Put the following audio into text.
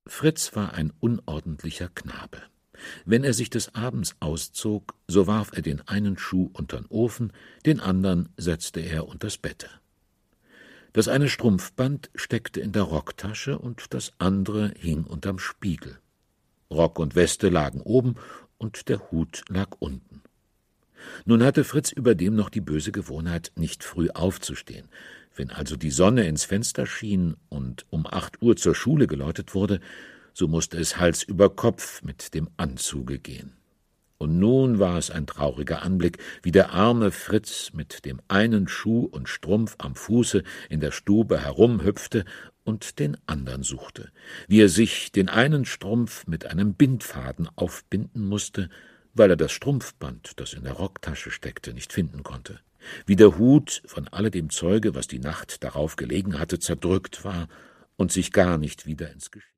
Fritz war ein unordentlicher Knabe. Wenn er sich des Abends auszog, so warf er den einen Schuh untern Ofen, den andern setzte er unters Bette. Das eine Strumpfband steckte in der Rocktasche und das andere hing unterm Spiegel. Rock und Weste lagen oben und der Hut lag unten. Nun hatte Fritz überdem noch die böse Gewohnheit, nicht früh aufzustehen. Wenn also die Sonne ins Fenster schien und um 8 Uhr zur Schule geläutet wurde, so musste es Hals über Kopf mit dem Anzuge gehen. Und nun war es ein trauriger Anblick, wie der arme Fritz mit dem einen Schuh und Strumpf am Fuße in der Stube herumhüpfte und den andern suchte, wie er sich den einen Strumpf mit einem Bindfaden aufbinden musste, weil er das Strumpfband, das in der Rocktasche steckte, nicht finden konnte, wie der Hut von alledem Zeuge, was die Nacht darauf gelegen hatte, zerdrückt war und sich gar nicht wieder ins Geschehen